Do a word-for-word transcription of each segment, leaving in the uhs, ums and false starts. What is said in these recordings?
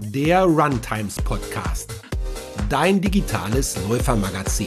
der Runtimes Podcast, dein digitales Läufermagazin.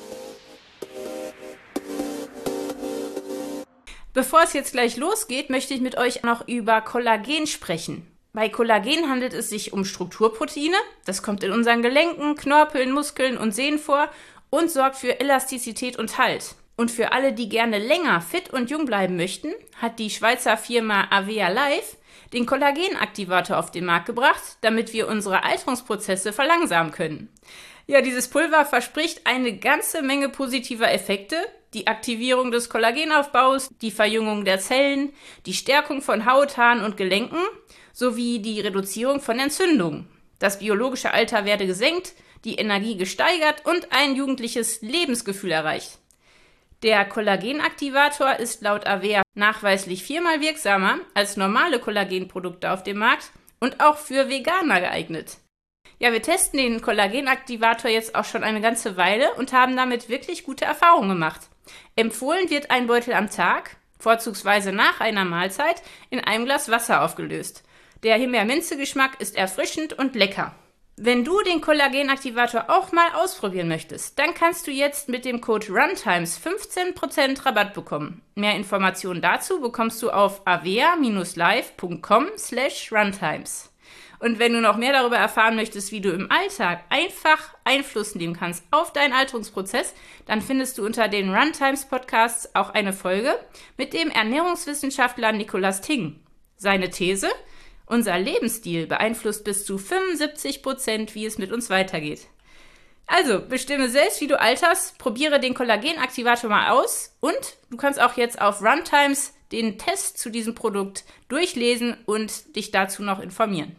Bevor es jetzt gleich losgeht, möchte ich mit euch noch über Kollagen sprechen. Bei Kollagen handelt es sich um Strukturproteine. Das kommt in unseren Gelenken, Knorpeln, Muskeln und Sehnen vor und sorgt für Elastizität und Halt. Und für alle, die gerne länger fit und jung bleiben möchten, hat die Schweizer Firma Avea Life den Kollagenaktivator auf den Markt gebracht, damit wir unsere Alterungsprozesse verlangsamen können. Ja, dieses Pulver verspricht eine ganze Menge positiver Effekte. Die Aktivierung des Kollagenaufbaus, die Verjüngung der Zellen, die Stärkung von Haut, Haaren und Gelenken sowie die Reduzierung von Entzündungen. Das biologische Alter werde gesenkt, die Energie gesteigert und ein jugendliches Lebensgefühl erreicht. Der Kollagenaktivator ist laut Avea nachweislich viermal wirksamer als normale Kollagenprodukte auf dem Markt und auch für Veganer geeignet. Ja, wir testen den Kollagenaktivator jetzt auch schon eine ganze Weile und haben damit wirklich gute Erfahrungen gemacht. Empfohlen wird ein Beutel am Tag, vorzugsweise nach einer Mahlzeit, in einem Glas Wasser aufgelöst. Der Himbeer-Minze-Geschmack ist erfrischend und lecker. Wenn du den Kollagenaktivator auch mal ausprobieren möchtest, dann kannst du jetzt mit dem Code RUNTIMES fünfzehn Prozent Rabatt bekommen. Mehr Informationen dazu bekommst du auf avea-live.com slash runtimes. Und wenn du noch mehr darüber erfahren möchtest, wie du im Alltag einfach Einfluss nehmen kannst auf deinen Alterungsprozess, dann findest du unter den Runtimes Podcasts auch eine Folge mit dem Ernährungswissenschaftler Nicolas Ting. Seine These: Unser Lebensstil beeinflusst bis zu fünfundsiebzig Prozent, wie es mit uns weitergeht. Also, bestimme selbst, wie du alterst, probiere den Kollagenaktivator mal aus und du kannst auch jetzt auf Runtimes den Test zu diesem Produkt durchlesen und dich dazu noch informieren.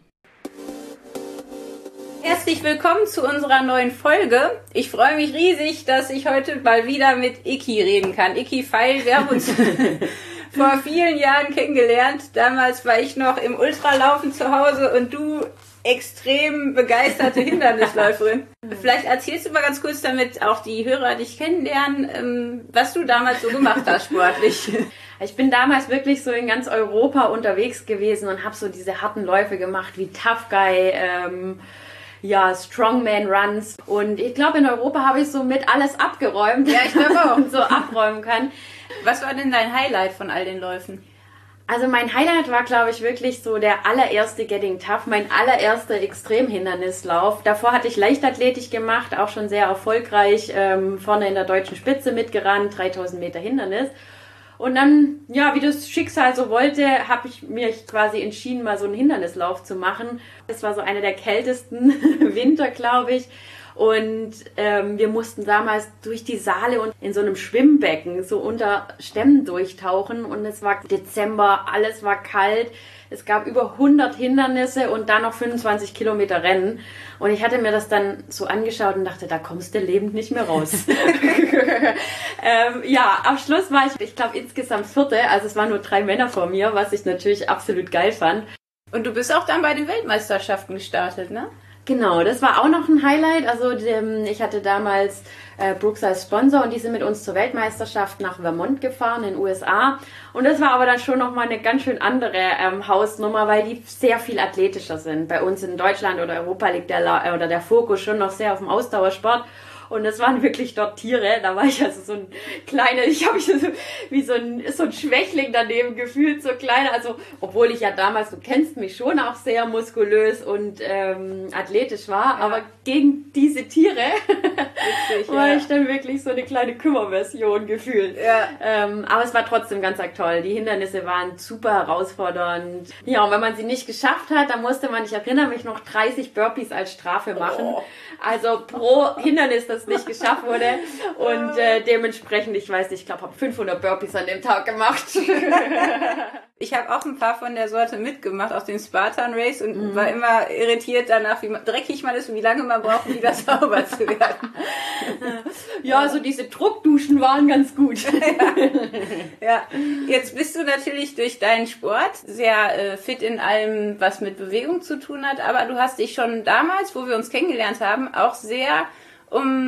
Herzlich willkommen zu unserer neuen Folge. Ich freue mich riesig, dass ich heute mal wieder mit Iki reden kann. Iki Feil, wir haben uns vor vielen Jahren kennengelernt. Damals war ich noch im Ultralaufen zu Hause und du extrem begeisterte Hindernisläuferin. Vielleicht erzählst du mal ganz kurz, damit auch die Hörer dich kennenlernen, was du damals so gemacht hast sportlich. Ich bin damals wirklich so in ganz Europa unterwegs gewesen und habe so diese harten Läufe gemacht wie Tough Guy, ähm, ja, Strongman Runs. Und ich glaube, in Europa habe ich so mit alles abgeräumt. Ja, ich glaube auch. Und so abräumen kann. Was war denn dein Highlight von all den Läufen? Also mein Highlight war, glaube ich, wirklich so der allererste Getting Tough, mein allererster Extremhindernislauf. Davor hatte ich Leichtathletik gemacht, auch schon sehr erfolgreich, ähm, vorne in der deutschen Spitze mitgerannt, dreitausend Meter Hindernis. Und dann, ja, wie das Schicksal so wollte, habe ich mir quasi entschieden, mal so einen Hindernislauf zu machen. Das war so einer der kältesten Winter, glaube ich. Und ähm, wir mussten damals durch die Saale und in so einem Schwimmbecken so unter Stämmen durchtauchen. Und es war Dezember, alles war kalt. Es gab über hundert Hindernisse und dann noch fünfundzwanzig Kilometer Rennen. Und ich hatte mir das dann so angeschaut und dachte, da kommst du lebend nicht mehr raus. ähm, ja, am Schluss war ich, ich glaube, insgesamt Vierte. Also es waren nur drei Männer vor mir, was ich natürlich absolut geil fand. Und du bist auch dann bei den Weltmeisterschaften gestartet, ne? Genau, das war auch noch ein Highlight. Also ich hatte damals äh, Brooks als Sponsor und die sind mit uns zur Weltmeisterschaft nach Vermont gefahren in den U S A. Und das war aber dann schon nochmal eine ganz schön andere ähm, Hausnummer, weil die sehr viel athletischer sind. Bei uns in Deutschland oder Europa liegt der, La- oder der Fokus schon noch sehr auf dem Ausdauersport. Und das waren wirklich dort Tiere. Da war ich also so ein kleiner, ich habe mich so wie so ein, so ein Schwächling daneben gefühlt, so kleiner. Also, obwohl ich ja damals, du kennst mich schon auch sehr muskulös und ähm, athletisch war, ja. Aber gegen diese Tiere Witzig, war ja. ich dann wirklich so eine kleine Kümmerversion gefühlt. Ja. Ähm, aber es war trotzdem ganz arg toll. Die Hindernisse waren super herausfordernd. Ja, und wenn man sie nicht geschafft hat, dann musste man, ich erinnere mich noch, dreißig Burpees als Strafe machen. Oh. Also pro Hindernis, das nicht geschafft wurde. Und äh, dementsprechend, ich weiß nicht, ich glaube, habe fünfhundert Burpees an dem Tag gemacht. Ich habe auch ein paar von der Sorte mitgemacht aus dem Spartan Race und mhm. war immer irritiert danach, wie dreckig man ist und wie lange man braucht, um wieder sauber zu werden. Ja, also diese Druckduschen waren ganz gut. Ja. Ja, jetzt bist du natürlich durch deinen Sport sehr äh, fit in allem, was mit Bewegung zu tun hat, aber du hast dich schon damals, wo wir uns kennengelernt haben, auch sehr um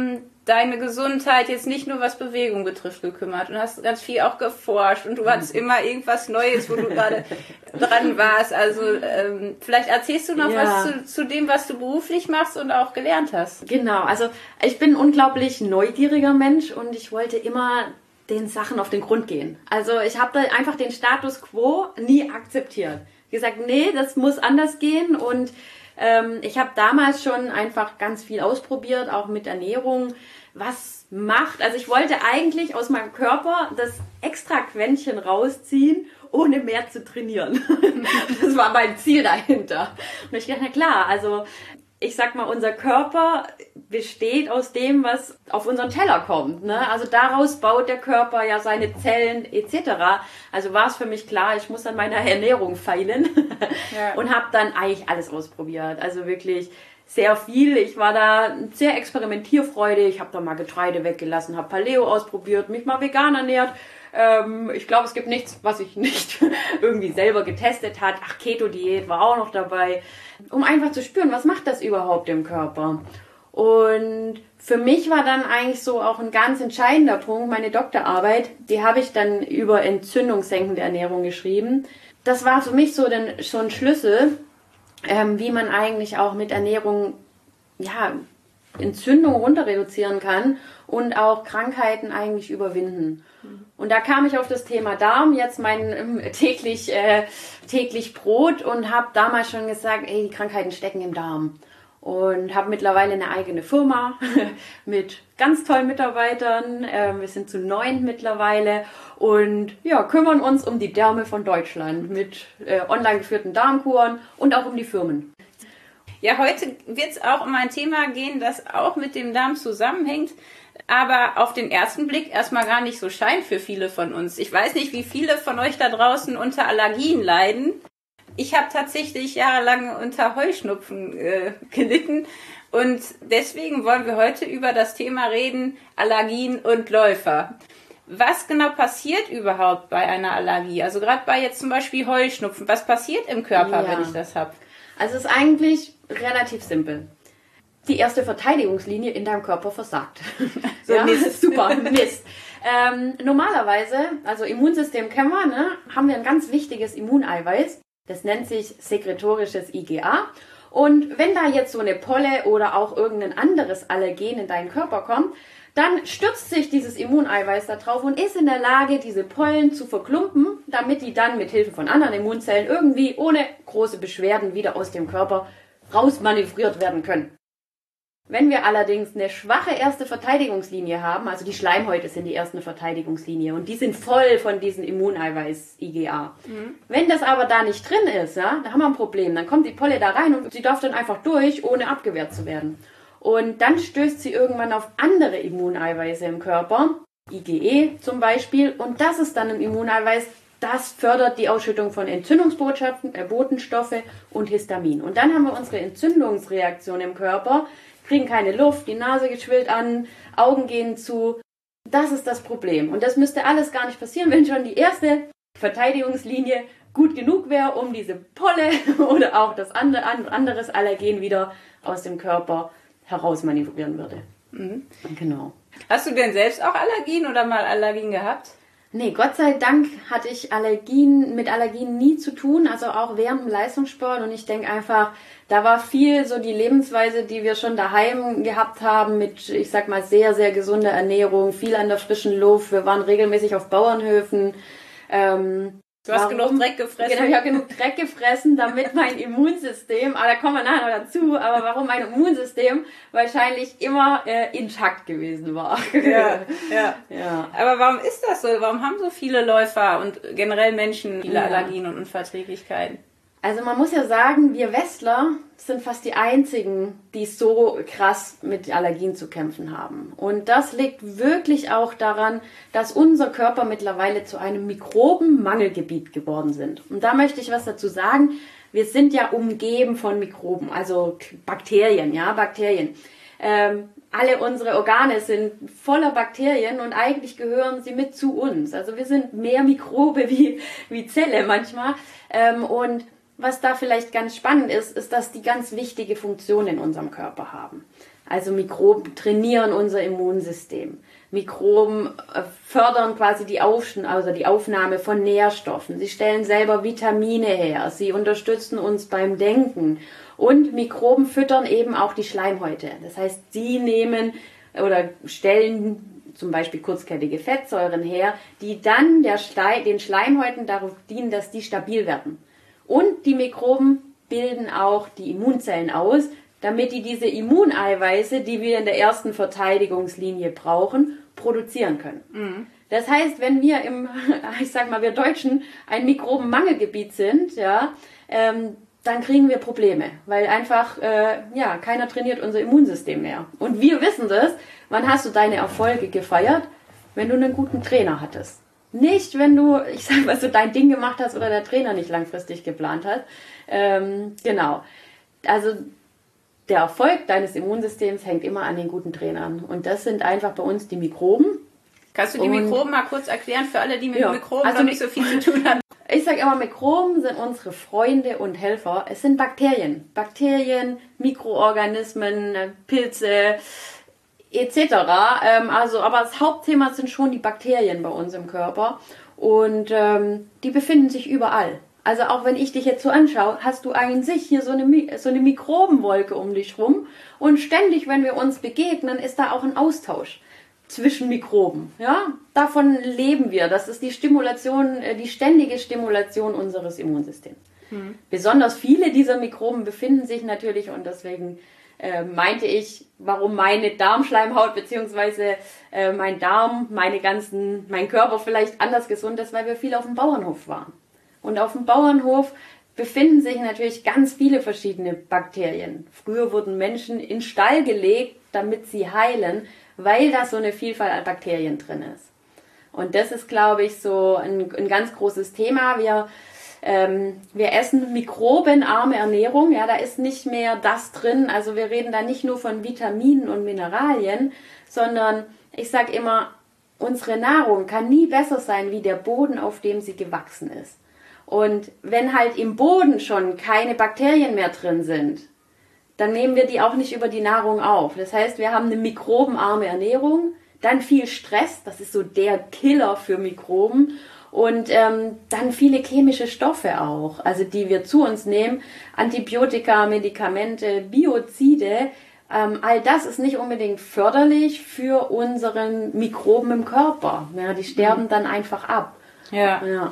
deine Gesundheit jetzt nicht nur was Bewegung betrifft gekümmert und hast ganz viel auch geforscht und du hattest immer irgendwas Neues, wo du gerade dran warst. Also ähm, vielleicht erzählst du noch Ja. was zu, zu dem, was du beruflich machst und auch gelernt hast. Genau, also ich bin ein unglaublich neugieriger Mensch und ich wollte immer den Sachen auf den Grund gehen. Also ich habe da einfach den Status quo nie akzeptiert. Wie gesagt, nee, das muss anders gehen und ähm, ich habe damals schon einfach ganz viel ausprobiert, auch mit Ernährung, was macht. Also ich wollte eigentlich aus meinem Körper das extra Quäntchen rausziehen, ohne mehr zu trainieren. Das war mein Ziel dahinter. Und ich dachte, na klar, also ich sag mal, unser Körper besteht aus dem, was auf unseren Teller kommt. Ne? Also daraus baut der Körper ja seine Zellen et cetera. Also war es für mich klar, ich muss an meiner Ernährung feilen ja. und habe dann eigentlich alles ausprobiert. Also wirklich sehr viel. Ich war da sehr experimentierfreudig. Ich habe da mal Getreide weggelassen, habe Paleo ausprobiert, mich mal vegan ernährt. Ähm, ich glaube, es gibt nichts, was ich nicht irgendwie selber getestet hat. Ach, Keto-Diät war auch noch dabei, um einfach zu spüren, was macht das überhaupt im Körper. Und für mich war dann eigentlich so auch ein ganz entscheidender Punkt, meine Doktorarbeit, die habe ich dann über entzündungssenkende Ernährung geschrieben. Das war für mich so, den, so ein Schlüssel, ähm, wie man eigentlich auch mit Ernährung ja, Entzündung runter reduzieren kann und auch Krankheiten eigentlich überwinden. Und da kam ich auf das Thema Darm, jetzt mein täglich, äh, täglich Brot und habe damals schon gesagt, ey, die Krankheiten stecken im Darm. Und habe mittlerweile eine eigene Firma mit ganz tollen Mitarbeitern. Äh, wir sind zu neun mittlerweile und ja, kümmern uns um die Därme von Deutschland mit äh, online geführten Darmkuren und auch um die Firmen. Ja, heute wird es auch um ein Thema gehen, das auch mit dem Darm zusammenhängt, aber auf den ersten Blick erstmal gar nicht so scheint für viele von uns. Ich weiß nicht, wie viele von euch da draußen unter Allergien leiden. Ich habe tatsächlich jahrelang unter Heuschnupfen äh, gelitten und deswegen wollen wir heute über das Thema reden, Allergien und Läufer. Was genau passiert überhaupt bei einer Allergie? Also gerade bei jetzt zum Beispiel Heuschnupfen, was passiert im Körper, ja. wenn ich das habe? Also es ist eigentlich relativ simpel. Die erste Verteidigungslinie in deinem Körper versagt. So, ja? Mist. Super, Mist. Ähm, normalerweise, also Immunsystem kennen wir, ne, haben wir ein ganz wichtiges Immuneiweiß. Das nennt sich sekretorisches I G A. Und wenn da jetzt so eine Polle oder auch irgendein anderes Allergen in deinen Körper kommt, dann stürzt sich dieses Immuneiweiß da drauf und ist in der Lage, diese Pollen zu verklumpen, damit die dann mit Hilfe von anderen Immunzellen irgendwie ohne große Beschwerden wieder aus dem Körper rausmanövriert werden können. Wenn wir allerdings eine schwache erste Verteidigungslinie haben, also die Schleimhäute sind die erste Verteidigungslinie und die sind voll von diesem Immuneiweiß I G A. Mhm. Wenn das aber da nicht drin ist, ja, da haben wir ein Problem. Dann kommt die Polle da rein und sie darf dann einfach durch, ohne abgewehrt zu werden. Und dann stößt sie irgendwann auf andere Immuneiweiße im Körper, I G E zum Beispiel, und das ist dann ein Immuneiweiß, das fördert die Ausschüttung von Entzündungsbotschaften, äh, Botenstoffe und Histamin. Und dann haben wir unsere Entzündungsreaktion im Körper, kriegen keine Luft, die Nase geschwillt an, Augen gehen zu. Das ist das Problem. Und das müsste alles gar nicht passieren, wenn schon die erste Verteidigungslinie gut genug wäre, um diese Polle oder auch das andere, anderes Allergen wieder aus dem Körper herausmanövrieren würde. Mhm. Genau. Hast du denn selbst auch Allergien oder mal Allergien gehabt? Nee, Gott sei Dank hatte ich Allergien, mit Allergien nie zu tun, also auch während dem Leistungssport. Und ich denke einfach, da war viel so die Lebensweise, die wir schon daheim gehabt haben, mit, ich sag mal, sehr, sehr gesunder Ernährung, viel an der frischen Luft. Wir waren regelmäßig auf Bauernhöfen. Ähm, Du hast Warum? genug Dreck gefressen. Genau, ich habe genug Dreck gefressen, damit mein Immunsystem, aber da kommen wir nachher noch dazu, aber warum mein Immunsystem wahrscheinlich immer äh, intakt gewesen war. Ja, ja, ja. Aber warum ist das so? Warum haben so viele Läufer und generell Menschen viele Ja. Allergien und Unverträglichkeiten? Also man muss ja sagen, wir Westler sind fast die einzigen, die so krass mit Allergien zu kämpfen haben. Und das liegt wirklich auch daran, dass unser Körper mittlerweile zu einem Mikrobenmangelgebiet geworden sind. Und da möchte ich was dazu sagen. Wir sind ja umgeben von Mikroben, also Bakterien, ja, Bakterien. Ähm, alle unsere Organe sind voller Bakterien und eigentlich gehören sie mit zu uns. Also wir sind mehr Mikrobe wie, wie Zelle manchmal. Ähm, und was da vielleicht ganz spannend ist, ist, dass die ganz wichtige Funktionen in unserem Körper haben. Also Mikroben trainieren unser Immunsystem. Mikroben fördern quasi die, Auf, also die Aufnahme von Nährstoffen. Sie stellen selber Vitamine her. Sie unterstützen uns beim Denken. Und Mikroben füttern eben auch die Schleimhäute. Das heißt, sie nehmen oder stellen zum Beispiel kurzkettige Fettsäuren her, die dann der Schle- den Schleimhäuten darauf dienen, dass die stabil werden. Und die Mikroben bilden auch die Immunzellen aus, damit die diese Immuneiweiße, die wir in der ersten Verteidigungslinie brauchen, produzieren können. Mhm. Das heißt, wenn wir im, ich sag mal, wir Deutschen ein Mikrobenmangelgebiet sind, ja, ähm, dann kriegen wir Probleme, weil einfach, äh, ja, keiner trainiert unser Immunsystem mehr. Und wir wissen das, wann hast du deine Erfolge gefeiert? Wenn du einen guten Trainer hattest. Nicht, wenn du, ich sag mal, so dein Ding gemacht hast oder der Trainer nicht langfristig geplant hat. Ähm, genau. Also, der Erfolg deines Immunsystems hängt immer an den guten Trainern. Und das sind einfach bei uns die Mikroben. Kannst du die und, Mikroben mal kurz erklären für alle, die mit ja, Mikroben also noch nicht so viel zu tun haben? Ich sage immer, Mikroben sind unsere Freunde und Helfer. Es sind Bakterien. Bakterien, Mikroorganismen, Pilze et cetera. Ähm, also, aber das Hauptthema sind schon die Bakterien bei uns im Körper. Und ähm, die befinden sich überall. Also auch wenn ich dich jetzt so anschaue, hast du an sich hier so eine, so eine Mikrobenwolke um dich rum. Und ständig, wenn wir uns begegnen, ist da auch ein Austausch zwischen Mikroben. Ja, davon leben wir. Das ist die Stimulation, die ständige Stimulation unseres Immunsystems. Hm. Besonders viele dieser Mikroben befinden sich natürlich, und deswegen äh, meinte ich, warum meine Darmschleimhaut bzw. Äh, mein Darm, meine ganzen, mein Körper vielleicht anders gesund ist, weil wir viel auf dem Bauernhof waren. Und auf dem Bauernhof befinden sich natürlich ganz viele verschiedene Bakterien. Früher wurden Menschen in Stall gelegt, damit sie heilen, weil da so eine Vielfalt an Bakterien drin ist. Und das ist, glaube ich, so ein, ein ganz großes Thema. Wir, ähm, wir essen mikrobenarme Ernährung. Ja, da ist nicht mehr das drin. Also wir reden da nicht nur von Vitaminen und Mineralien, sondern ich sage immer, unsere Nahrung kann nie besser sein wie der Boden, auf dem sie gewachsen ist. Und wenn halt im Boden schon keine Bakterien mehr drin sind, dann nehmen wir die auch nicht über die Nahrung auf. Das heißt, wir haben eine mikrobenarme Ernährung, dann viel Stress, das ist so der Killer für Mikroben, und ähm, dann viele chemische Stoffe auch, also die wir zu uns nehmen, Antibiotika, Medikamente, Biozide, ähm, all das ist nicht unbedingt förderlich für unseren Mikroben im Körper. Ja, die sterben dann einfach ab. Ja. Ja.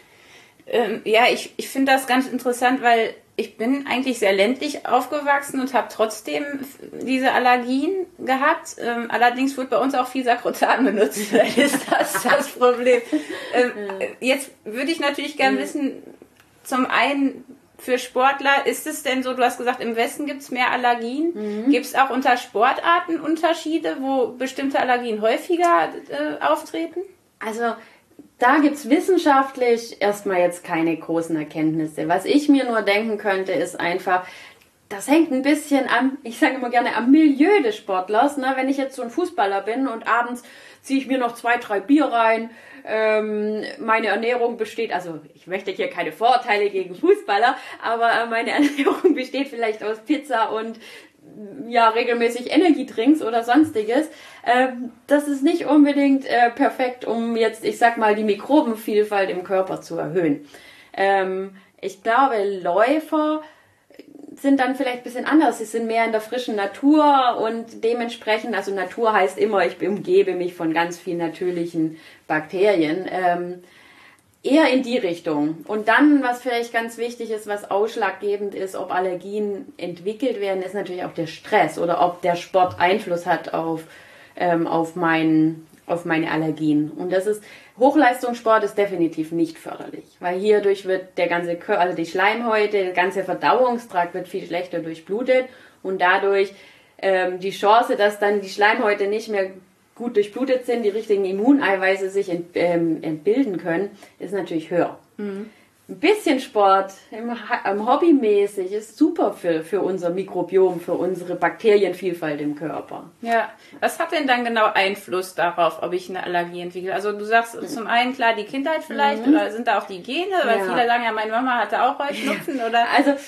Ähm, ja, ich, ich finde das ganz interessant, weil ich bin eigentlich sehr ländlich aufgewachsen und habe trotzdem diese Allergien gehabt. Ähm, allerdings wird bei uns auch viel Sakrotan benutzt. Vielleicht ist das das Problem. Ähm, jetzt würde ich natürlich gerne wissen, zum einen für Sportler, ist es denn so, du hast gesagt, im Westen gibt es mehr Allergien. Mhm. Gibt es auch unter Sportarten Unterschiede, wo bestimmte Allergien häufiger äh, auftreten? Also da gibt's wissenschaftlich erstmal jetzt keine großen Erkenntnisse. Was ich mir nur denken könnte, ist einfach, das hängt ein bisschen am, ich sage immer gerne, am Milieu des Sportlers. Ne? Wenn ich jetzt so ein Fußballer bin und abends ziehe ich mir noch zwei, drei Bier rein, ähm, meine Ernährung besteht, also ich möchte hier keine Vorurteile gegen Fußballer, aber meine Ernährung besteht vielleicht aus Pizza und ja, regelmäßig Energiedrinks oder sonstiges. Ähm, das ist nicht unbedingt äh, perfekt, um jetzt, ich sag mal, die Mikrobenvielfalt im Körper zu erhöhen. Ähm, ich glaube, Läufer sind dann vielleicht ein bisschen anders. Sie sind mehr in der frischen Natur und dementsprechend, also Natur heißt immer, ich umgebe mich von ganz vielen natürlichen Bakterien. Ähm, Eher in die Richtung. Und dann, was vielleicht ganz wichtig ist, was ausschlaggebend ist, ob Allergien entwickelt werden, ist natürlich auch der Stress oder ob der Sport Einfluss hat auf, ähm, auf, mein, auf meine Allergien. Und das ist, Hochleistungssport ist definitiv nicht förderlich, weil hierdurch wird der ganze Körper, also die Schleimhäute, der ganze Verdauungstrakt wird viel schlechter durchblutet und dadurch ähm, die Chance, dass dann die Schleimhäute nicht mehr gut durchblutet sind, die richtigen Immuneiweiße sich ent, ähm, entbilden können, ist natürlich höher. Mhm. Ein bisschen Sport, im, im Hobbymäßig, ist super für, für unser Mikrobiom, für unsere Bakterienvielfalt im Körper. Ja, was hat denn dann genau Einfluss darauf, ob ich eine Allergie entwickle? Also du sagst mhm. zum einen klar die Kindheit vielleicht, mhm. oder sind da auch die Gene? Weil ja. viele sagen ja, meine Mama hatte auch Heuschnupfen, oder? Also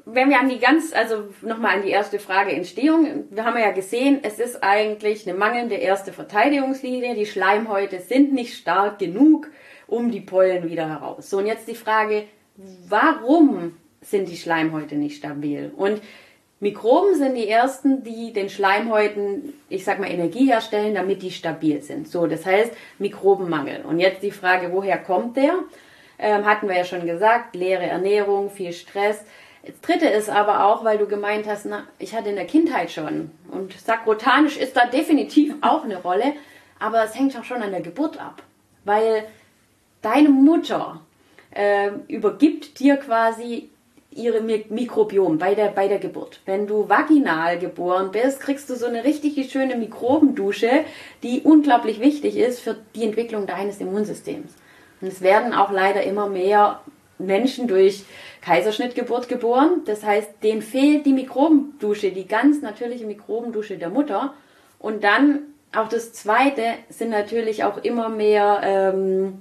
wenn wir an die ganz, also nochmal an die erste Frage Entstehung, wir haben ja gesehen, es ist eigentlich eine mangelnde erste Verteidigungslinie, die Schleimhäute sind nicht stark genug, um die Pollen wieder heraus. So, und jetzt die Frage, warum sind die Schleimhäute nicht stabil? Und Mikroben sind die ersten, die den Schleimhäuten, ich sag mal, Energie herstellen, damit die stabil sind. So, das heißt Mikrobenmangel. Und jetzt die Frage, woher kommt der? Ähm, hatten wir ja schon gesagt, leere Ernährung, viel Stress. Das dritte ist aber auch, weil du gemeint hast, na, ich hatte in der Kindheit schon. Und sakrotanisch ist da definitiv auch eine Rolle. Aber es hängt auch schon an der Geburt ab. Weil deine Mutter äh, übergibt dir quasi ihre Mikrobiom bei der, bei der Geburt. Wenn du vaginal geboren bist, kriegst du so eine richtig schöne Mikrobendusche, die unglaublich wichtig ist für die Entwicklung deines Immunsystems. Und es werden auch leider immer mehr Menschen durch Kaiserschnittgeburt geboren. Das heißt, denen fehlt die Mikrobendusche, die ganz natürliche Mikrobendusche der Mutter. Und dann auch das Zweite sind natürlich auch immer mehr... Ähm,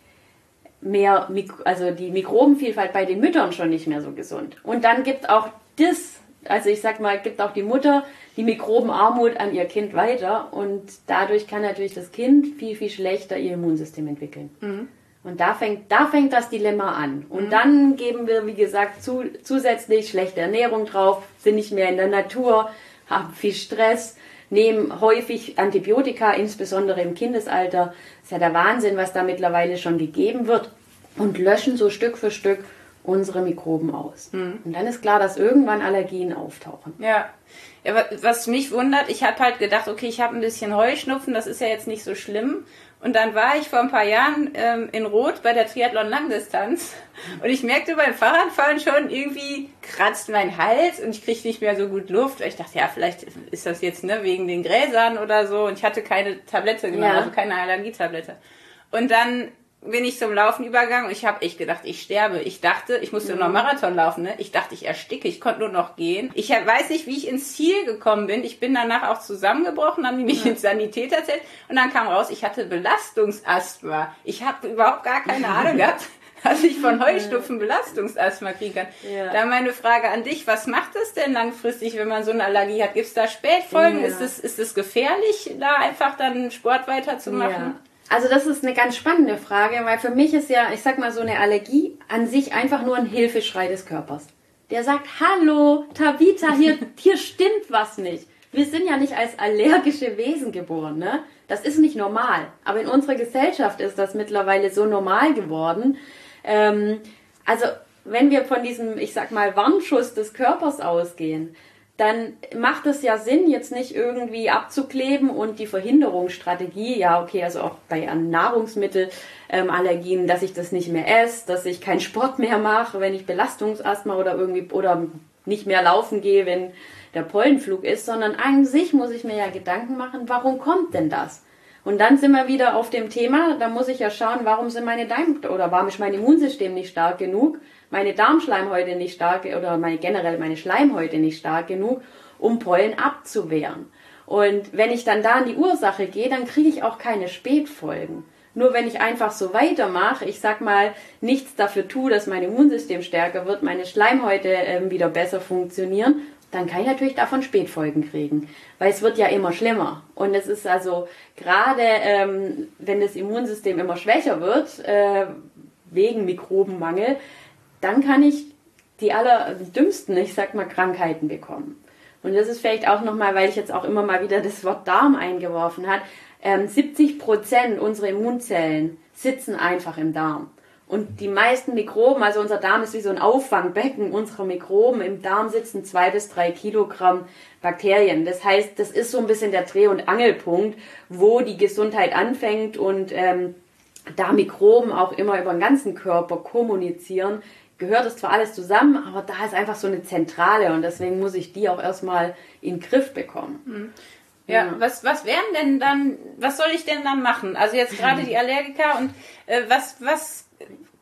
mehr, also die Mikrobenvielfalt bei den Müttern schon nicht mehr so gesund. Und dann gibt auch das, also ich sag mal, gibt auch die Mutter die Mikrobenarmut an ihr Kind weiter und dadurch kann natürlich das Kind viel, viel schlechter ihr Immunsystem entwickeln. Mhm. Und da fängt, da fängt das Dilemma an. Und mhm. dann geben wir, wie gesagt, zu, zusätzlich schlechte Ernährung drauf, sind nicht mehr in der Natur, haben viel Stress, nehmen häufig Antibiotika, insbesondere im Kindesalter. Das ist ja der Wahnsinn, was da mittlerweile schon gegeben wird. Und löschen so Stück für Stück unsere Mikroben aus. Hm. Und dann ist klar, dass irgendwann Allergien auftauchen. Ja, ja was mich wundert, ich habe halt gedacht, okay, ich habe ein bisschen Heuschnupfen, das ist ja jetzt nicht so schlimm. Und dann war ich vor ein paar Jahren ähm, in Rot bei der Triathlon-Langdistanz und ich merkte beim Fahrradfahren schon, irgendwie kratzt mein Hals und ich kriege nicht mehr so gut Luft. Ich dachte, ja, vielleicht ist das jetzt ne, wegen den Gräsern oder so und ich hatte keine Tablette genommen, ja. also keine Allergietablette. Und dann bin ich zum Laufen übergegangen und ich habe echt gedacht, ich sterbe. Ich dachte, ich musste mhm. noch Marathon laufen. Ne? Ich dachte, ich ersticke. Ich konnte nur noch gehen. Ich weiß nicht, wie ich ins Ziel gekommen bin. Ich bin danach auch zusammengebrochen, haben die mich ja. ins Sanitäter erzählt und dann kam raus, ich hatte Belastungsasthma. Ich habe überhaupt gar keine Ahnung gehabt, dass ich von Heuschnupfen Belastungsasthma kriegen kann. Ja. Da meine Frage an dich, was macht das denn langfristig, wenn man so eine Allergie hat? Gibt es da Spätfolgen? Ja. Ist es ist es gefährlich, da einfach dann Sport weiterzumachen? Ja. Also das ist eine ganz spannende Frage, weil für mich ist ja, ich sag mal, so eine Allergie an sich einfach nur ein Hilfeschrei des Körpers. Der sagt, hallo, Tabitha, hier, hier stimmt was nicht. Wir sind ja nicht als allergische Wesen geboren, ne? Das ist nicht normal. Aber in unserer Gesellschaft ist das mittlerweile so normal geworden. Ähm, also wenn wir von diesem, ich sag mal, Warnschuss des Körpers ausgehen, dann macht es ja Sinn, jetzt nicht irgendwie abzukleben und die Verhinderungsstrategie, ja okay, also auch bei Nahrungsmittelallergien, ähm, dass ich das nicht mehr esse, dass ich keinen Sport mehr mache, wenn ich Belastungsasthma oder irgendwie oder nicht mehr laufen gehe, wenn der Pollenflug ist, sondern an sich muss ich mir ja Gedanken machen, warum kommt denn das? Und dann sind wir wieder auf dem Thema, da muss ich ja schauen, warum sind meine Darm oder warum ist mein Immunsystem nicht stark genug, meine Darmschleimhäute nicht stark oder meine, generell meine Schleimhäute nicht stark genug, um Pollen abzuwehren. Und wenn ich dann da an die Ursache gehe, dann kriege ich auch keine Spätfolgen. Nur wenn ich einfach so weitermache, ich sag mal, nichts dafür tue, dass mein Immunsystem stärker wird, meine Schleimhäute äh, wieder besser funktionieren, dann kann ich natürlich davon Spätfolgen kriegen. Weil es wird ja immer schlimmer. Und es ist also gerade, ähm, wenn das Immunsystem immer schwächer wird, äh, wegen Mikrobenmangel, dann kann ich die allerdümmsten, ich sag mal, Krankheiten bekommen. Und das ist vielleicht auch nochmal, weil ich jetzt auch immer mal wieder das Wort Darm eingeworfen habe, ähm, siebzig Prozent unserer Immunzellen sitzen einfach im Darm. Und die meisten Mikroben, also unser Darm ist wie so ein Auffangbecken unserer Mikroben. Im Darm sitzen zwei bis drei Kilogramm Bakterien. Das heißt, das ist so ein bisschen der Dreh- und Angelpunkt, wo die Gesundheit anfängt und ähm, da Mikroben auch immer über den ganzen Körper kommunizieren, gehört es zwar alles zusammen, aber da ist einfach so eine Zentrale und deswegen muss ich die auch erstmal in den Griff bekommen. Ja, ja. was was wären denn dann, was soll ich denn dann machen? Also jetzt gerade die Allergiker und äh, was was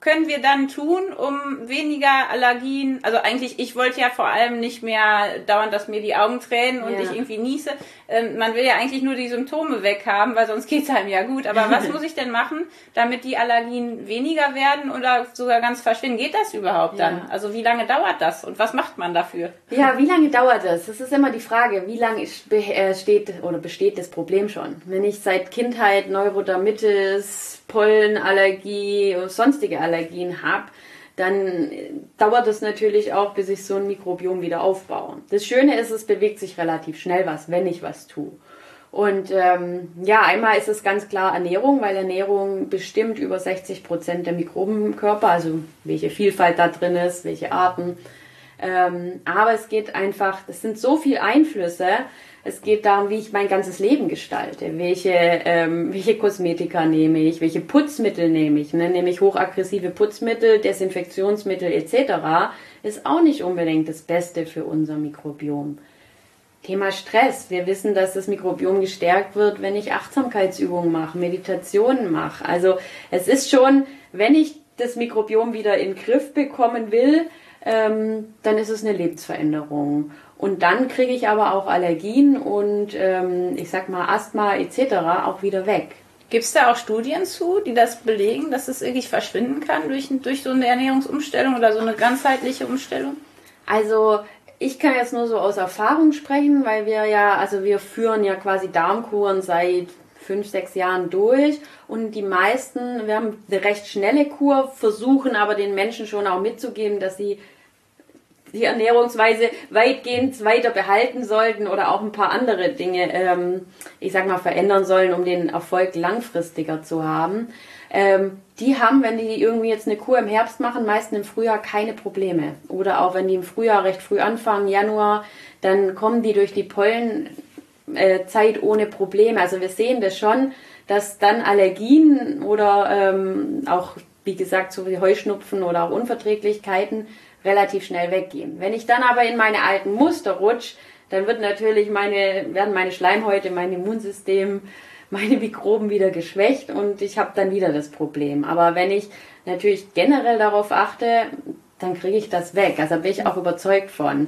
können wir dann tun, um weniger Allergien, also eigentlich, ich wollte ja vor allem nicht mehr dauernd, dass mir die Augen tränen und ja. ich irgendwie niese. Ähm, man will ja eigentlich nur die Symptome weghaben, weil sonst geht's einem ja gut. Aber was muss ich denn machen, damit die Allergien weniger werden oder sogar ganz verschwinden? Geht das überhaupt dann? Ja. Also wie lange dauert das und was macht man dafür? Ja, wie lange dauert das? Das ist immer die Frage, wie lange steht oder besteht das Problem schon? Wenn ich seit Kindheit Neurodermitis, Pollenallergie und sonstige Allergien habe, dann dauert es natürlich auch, bis ich so ein Mikrobiom wieder aufbaue. Das Schöne ist, es bewegt sich relativ schnell was, wenn ich was tue. Und ähm, ja, einmal ist es ganz klar Ernährung, weil Ernährung bestimmt über sechzig Prozent der Mikroben im Körper, also welche Vielfalt da drin ist, welche Arten. Ähm, aber es geht einfach, es sind so viele Einflüsse. Es geht darum, wie ich mein ganzes Leben gestalte. Welche, ähm, welche Kosmetika nehme ich, welche Putzmittel nehme ich. Ne? Nehme ich hochaggressive Putzmittel, Desinfektionsmittel et cetera. Ist auch nicht unbedingt das Beste für unser Mikrobiom. Thema Stress. Wir wissen, dass das Mikrobiom gestärkt wird, wenn ich Achtsamkeitsübungen mache, Meditationen mache. Also es ist schon, wenn ich das Mikrobiom wieder in den Griff bekommen will, ähm, dann ist es eine Lebensveränderung. Und dann kriege ich aber auch Allergien und ähm, ich sag mal Asthma et cetera auch wieder weg. Gibt es da auch Studien zu, die das belegen, dass es wirklich verschwinden kann durch, durch so eine Ernährungsumstellung oder so eine ganzheitliche Umstellung? Also ich kann jetzt nur so aus Erfahrung sprechen, weil wir ja, also wir führen ja quasi Darmkuren seit fünf, sechs Jahren durch und die meisten, wir haben eine recht schnelle Kur, versuchen aber den Menschen schon auch mitzugeben, dass sie die Ernährungsweise weitgehend weiter behalten sollten oder auch ein paar andere Dinge, ähm, ich sag mal, verändern sollen, um den Erfolg langfristiger zu haben. Ähm, die haben, wenn die irgendwie jetzt eine Kur im Herbst machen, meistens im Frühjahr keine Probleme. Oder auch wenn die im Frühjahr recht früh anfangen, Januar, dann kommen die durch die Pollenzeit äh, ohne Probleme. Also wir sehen das schon, dass dann Allergien oder ähm, auch, wie gesagt, so wie Heuschnupfen oder auch Unverträglichkeiten relativ schnell weggehen. Wenn ich dann aber in meine alten Muster rutsche, dann wird natürlich meine, werden meine Schleimhäute, mein Immunsystem, meine Mikroben wieder geschwächt und ich habe dann wieder das Problem. Aber wenn ich natürlich generell darauf achte, dann kriege ich das weg. Also bin ich auch überzeugt von.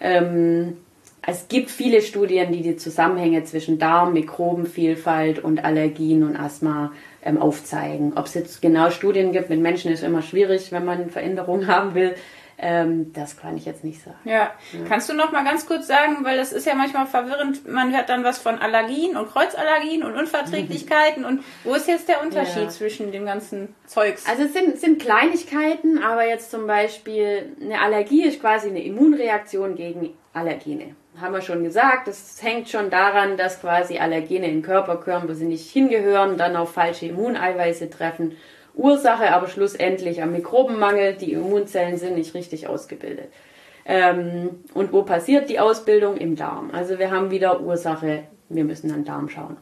Ähm, es gibt viele Studien, die die Zusammenhänge zwischen Darm, Mikrobenvielfalt und Allergien und Asthma ähm, aufzeigen. Ob es jetzt genau Studien gibt mit Menschen, ist immer schwierig, wenn man Veränderungen haben will. Ähm, das kann ich jetzt nicht sagen. Ja. ja, kannst du noch mal ganz kurz sagen, weil das ist ja manchmal verwirrend, man hört dann was von Allergien und Kreuzallergien und Unverträglichkeiten mhm. und wo ist jetzt der Unterschied ja. zwischen dem ganzen Zeugs? Also es sind, sind Kleinigkeiten, aber jetzt zum Beispiel eine Allergie ist quasi eine Immunreaktion gegen Allergene. Haben wir schon gesagt, das hängt schon daran, dass quasi Allergene in den Körper gehören, wo sie nicht hingehören, dann auf falsche Immuneiweiße treffen. Ursache aber schlussendlich am Mikrobenmangel, die Immunzellen sind nicht richtig ausgebildet. Ähm, und wo passiert die Ausbildung? Im Darm. Also wir haben wieder Ursache, wir müssen an den Darm schauen.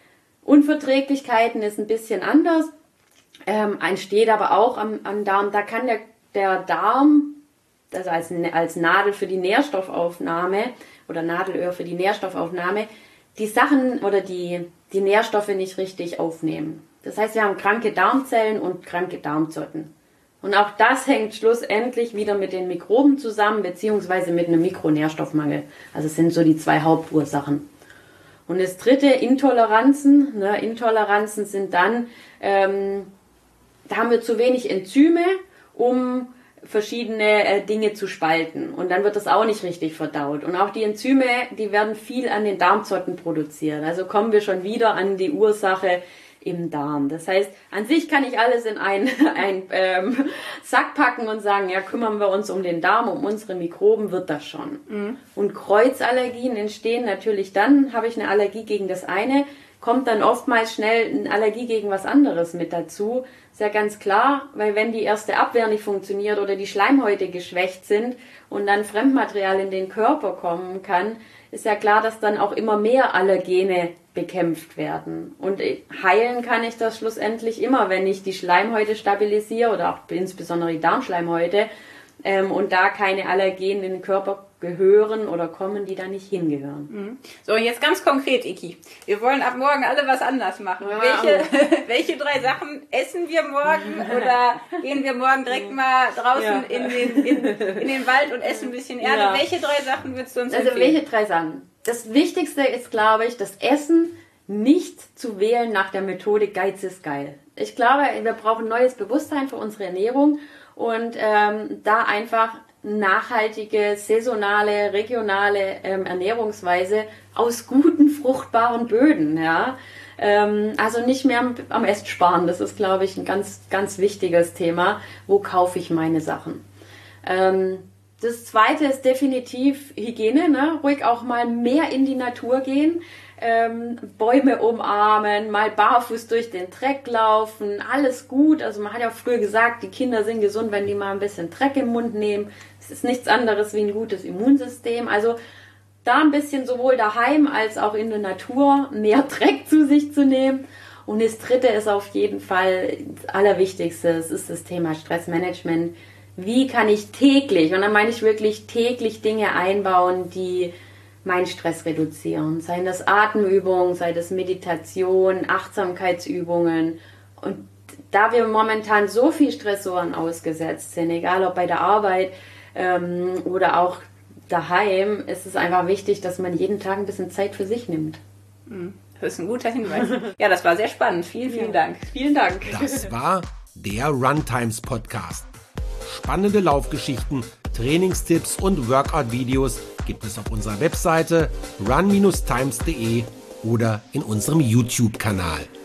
Unverträglichkeiten ist ein bisschen anders, ähm, entsteht aber auch am, am Darm. Da kann der, der Darm, also als, als Nadel für die Nährstoffaufnahme oder Nadelöhr für die Nährstoffaufnahme, die Sachen oder die, die Nährstoffe nicht richtig aufnehmen. Das heißt, wir haben kranke Darmzellen und kranke Darmzotten. Und auch das hängt schlussendlich wieder mit den Mikroben zusammen, beziehungsweise mit einem Mikronährstoffmangel. Also es sind so die zwei Hauptursachen. Und das dritte, Intoleranzen. Ne, Intoleranzen sind dann, ähm, da haben wir zu wenig Enzyme, um verschiedene äh, Dinge zu spalten. Und dann wird das auch nicht richtig verdaut. Und auch die Enzyme, die werden viel an den Darmzotten produziert. Also kommen wir schon wieder an die Ursache im Darm. Das heißt, an sich kann ich alles in einen, einen ähm, Sack packen und sagen, ja, kümmern wir uns um den Darm, um unsere Mikroben, wird das schon. Mhm. Und Kreuzallergien entstehen natürlich dann, habe ich eine Allergie gegen das eine, kommt dann oftmals schnell eine Allergie gegen was anderes mit dazu. Ist ja ganz klar, weil wenn die erste Abwehr nicht funktioniert oder die Schleimhäute geschwächt sind und dann Fremdmaterial in den Körper kommen kann, ist ja klar, dass dann auch immer mehr Allergene bekämpft werden. Und heilen kann ich das schlussendlich immer, wenn ich die Schleimhäute stabilisiere oder auch insbesondere die Darmschleimhäute ähm, und da keine Allergene in den Körper gehören oder kommen, die da nicht hingehören. So, und jetzt ganz konkret, Iki. Wir wollen ab morgen alle was anders machen. Ja. Welche, welche drei Sachen essen wir morgen oder gehen wir morgen direkt mal draußen Ja. in, den, in, in den Wald und essen ein bisschen Erde? Ja. Welche drei Sachen würdest du uns Also empfehlen? welche drei Sachen? Das Wichtigste ist, glaube ich, das Essen nicht zu wählen nach der Methode Geiz ist geil. Ich glaube, wir brauchen neues Bewusstsein für unsere Ernährung und ähm, da einfach nachhaltige, saisonale, regionale ähm, Ernährungsweise aus guten, fruchtbaren Böden. Ja? Ähm, also nicht mehr am, am Essen sparen. Das ist, glaube ich, ein ganz, ganz wichtiges Thema. Wo kaufe ich meine Sachen? Ähm, Das zweite ist definitiv Hygiene, ne? Ruhig auch mal mehr in die Natur gehen, ähm, Bäume umarmen, mal barfuß durch den Dreck laufen, alles gut. Also man hat ja auch früher gesagt, die Kinder sind gesund, wenn die mal ein bisschen Dreck im Mund nehmen. Es ist nichts anderes wie ein gutes Immunsystem. Also da ein bisschen sowohl daheim als auch in der Natur mehr Dreck zu sich zu nehmen. Und das dritte ist auf jeden Fall das Allerwichtigste, es ist das Thema Stressmanagement. Wie kann ich täglich, und dann meine ich wirklich täglich Dinge einbauen, die meinen Stress reduzieren. Seien das Atemübungen, sei das Meditation, Achtsamkeitsübungen. Und da wir momentan so viel Stressoren ausgesetzt sind, egal ob bei der Arbeit ähm, oder auch daheim, ist es einfach wichtig, dass man jeden Tag ein bisschen Zeit für sich nimmt. Das ist ein guter Hinweis. Ja, das war sehr spannend. Vielen, vielen Dank. Vielen Dank. Das war der Runtimes Podcast. Spannende Laufgeschichten, Trainingstipps und Workout-Videos gibt es auf unserer Webseite run times punkt de oder in unserem YouTube-Kanal.